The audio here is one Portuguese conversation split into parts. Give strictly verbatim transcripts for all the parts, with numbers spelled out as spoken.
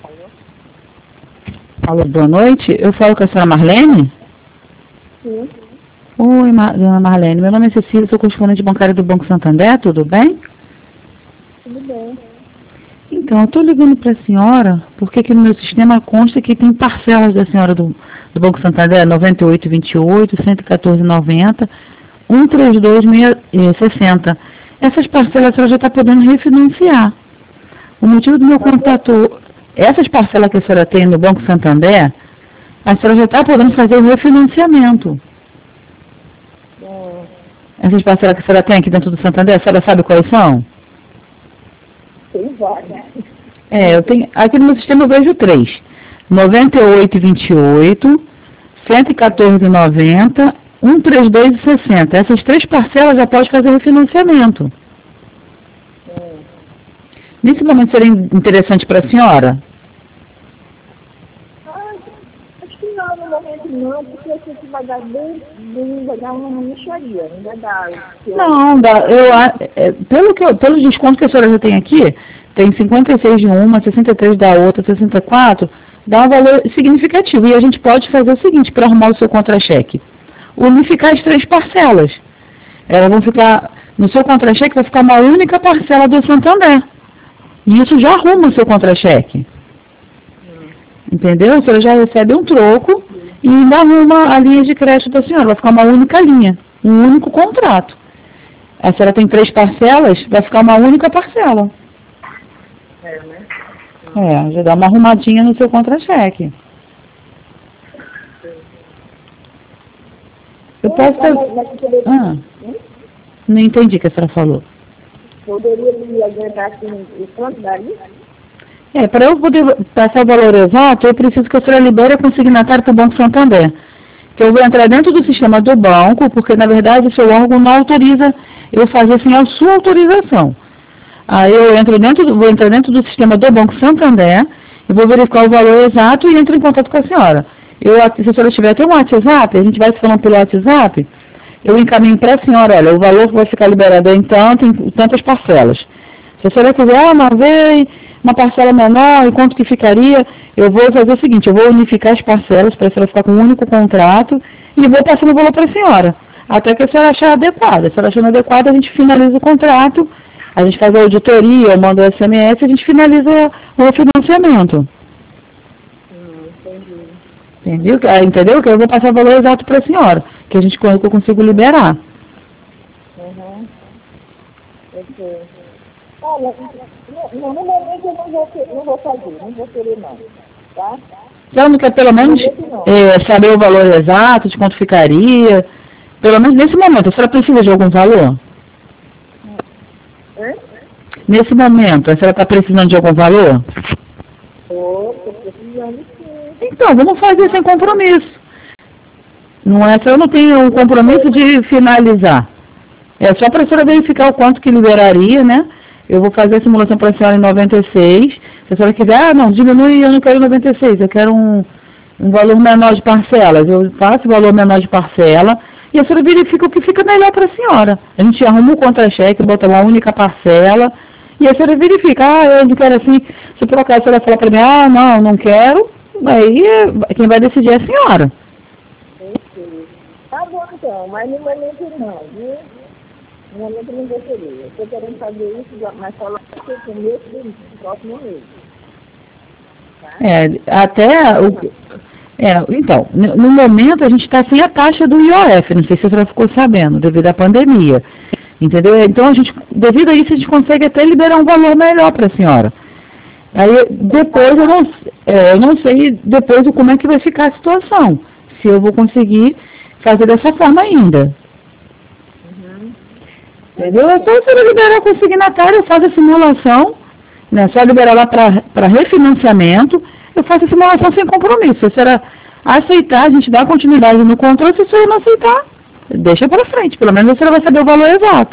Alô, boa noite. Eu falo com a senhora Marlene? Sim. Oi, Ma dona Marlene. Meu nome é Cecília, sou correspondente bancária do Banco Santander, tudo bem? Tudo bem. Então, eu estou ligando para a senhora, porque aqui no meu sistema consta que tem parcelas da senhora do, do Banco Santander, noventa e oito, vinte e oito, cento e quatorze, noventa, cento e trinta e dois, sessenta. Essas parcelas a senhora já está podendo refinanciar. O motivo do meu contato, essas parcelas que a senhora tem no Banco Santander, a senhora já está podendo fazer o refinanciamento. Hum, Essas parcelas que a senhora tem aqui dentro do Santander, a senhora sabe quais são? tem várias. É, eu tenho, aqui no meu sistema eu vejo três. noventa e oito, vinte e oito, cento e quatorze, noventa, cento e trinta e dois, sessenta. Essas três parcelas já pode fazer refinanciamento. Hum. Nesse momento seria interessante para a senhora? Ah, acho que não, no momento não, porque a gente vai dar bem, bem vai dar uma mixaria, não vai dar. Não, dá, eu, a- é, pelo, que eu, pelo desconto que a senhora já tem aqui, tem cinquenta e seis de uma, sessenta e três da outra, sessenta e quatro, dá um valor significativo. E a gente pode fazer o seguinte, para arrumar o seu contra-cheque, unificar as três parcelas. Elas vão ficar, no seu contra-cheque vai ficar uma única parcela do Santander. E isso já arruma o seu contra-cheque. Entendeu? A senhora já recebe um troco e ainda arruma a linha de crédito da senhora. Vai ficar uma única linha, um único contrato. A senhora tem três parcelas, vai ficar uma única parcela. É, né? É, já dá uma arrumadinha no seu contra-cheque. Eu posso ter... Mas, mas poderia, Ah, não entendi o que a senhora falou. poderia me adiantar assim, o quanto daria? É, para eu poder passar o valor exato, eu preciso que a senhora libere a consignatária para o Banco Santander. Que eu vou entrar dentro do sistema do banco, porque na verdade o seu órgão não autoriza eu fazer sem a sua autorização. Aí eu entro dentro, do- vou entrar dentro do sistema do Banco Santander, eu vou verificar o valor exato e entro em contato com a senhora. Eu, se a senhora tiver até um WhatsApp, a gente vai se falando pelo WhatsApp, eu encaminho para a senhora, olha, o valor que vai ficar liberado é em tanto, em tantas parcelas. Se a senhora quiser, ah, uma vez, uma parcela menor, e quanto que ficaria, eu vou fazer o seguinte, eu vou unificar as parcelas para a senhora ficar com um único contrato e vou passando o valor para a senhora. Até que a senhora achar adequado. Se a senhora achando adequado, a gente finaliza o contrato, a gente faz a auditoria, eu mando o S M S e a gente finaliza o refinanciamento. Hum, entendi. Entendeu? Ah, entendeu? Que eu vou passar o valor exato para a senhora, que a gente que eu consigo liberar. Uhum. Ok. Olha, no, no momento eu não vou, que- não vou fazer, não vou querer não, tá? A senhora não quer pelo menos é, saber o valor exato, de quanto ficaria? Pelo menos nesse momento, a senhora precisa de algum valor? Hã? Nesse momento, a senhora está precisando de algum valor? Tô, tô precisando sim. Então, vamos fazer sem compromisso. Não é, a senhora não tem o compromisso de finalizar. É só para a senhora verificar o quanto que liberaria, né? Eu vou fazer a simulação para a senhora em noventa e seis. Se a senhora quiser, ah, não, diminui, eu não quero noventa e seis, eu quero um, um valor menor de parcelas. Eu faço o valor menor de parcela e a senhora verifica o que fica melhor para a senhora. A gente arruma o contra-cheque, bota uma única parcela e a senhora verifica, ah, eu não quero assim. Se por acaso a senhora falar para mim, ah, não, não quero, aí é- quem vai decidir é a senhora. Ok. Tá bom então, mas no momento não, viu? No momento eu não vou querer. Eu estou querendo fazer isso, mas só lá no mês do próximo mês. É, até o, é, então, no no momento a gente está sem a taxa do I O F, não sei se a senhora ficou sabendo, devido à pandemia. Entendeu? Então a gente, devido a isso, a gente consegue até liberar um valor melhor para a senhora. Aí depois eu não, é, eu não sei depois o como é que vai ficar a situação. Se eu vou conseguir fazer dessa forma ainda. Uhum. Entendeu? É só a senhora liberar a consignatária, faz a simulação, né? Só liberar lá para refinanciamento, eu faço a simulação sem compromisso. Se a senhora aceitar, a gente dá continuidade no controle, se a senhora não aceitar, deixa para frente, pelo menos a senhora vai saber o valor exato.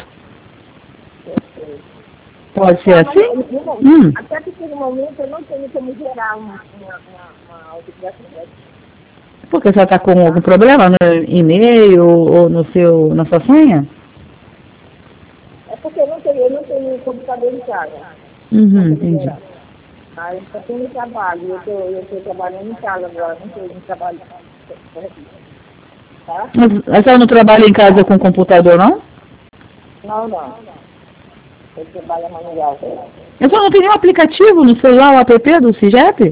Pode ser Mas, assim? no momento, Hum. até porque no momento eu não tenho como gerar uma, uma, uma, uma autorização. Porque a senhora está com algum problema no e-mail ou no seu, na sua senha? É porque eu não tenho, eu não tenho computador em casa. Uhum, entendi. Aí está tendo trabalho, eu tô, eu estou trabalhando em casa agora, não estou em trabalho. Tá? Mas a senhora não trabalha em casa com computador, não? Não, não. Eu trabalho manual. A senhora não tem nenhum aplicativo no celular, o app do CIGEP?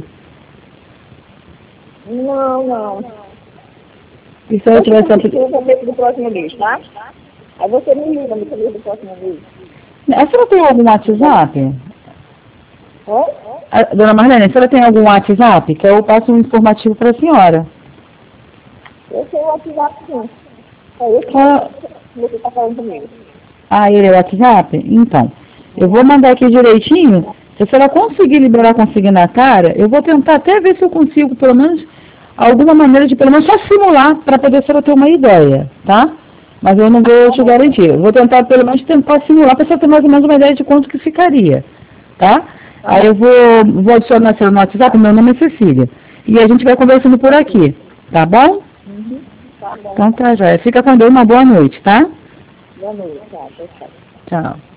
Não, não. E se eu tivesse aplicativo? Eu vou ver do próximo mês, tá? Aí você me liga no começo do próximo mês. A senhora tem algum WhatsApp? Oi? A, dona Marlene, a senhora tem algum WhatsApp? Que eu passo um informativo para a senhora. Eu tenho o WhatsApp, sim. É esse Ah, que você está falando comigo. ah, ele é o WhatsApp? Então, eu vou mandar aqui direitinho. Se a senhora conseguir liberar a consignatária, eu vou tentar até ver se eu consigo, pelo menos, alguma maneira de, pelo menos, só simular, para poder a senhora ter uma ideia, tá? Mas eu não vou te garantir. Eu vou tentar, pelo menos, tentar simular, para a senhora ter mais ou menos uma ideia de quanto que ficaria, tá? Aí eu vou, vou adicionar a senhora no WhatsApp, meu nome é Cecília. E a gente vai conversando por aqui, tá bom? Uhum. Tá bom. Então tá, já. Fica com Deus, uma boa noite, tá? Boa noite, tá? Tchau. Tchau.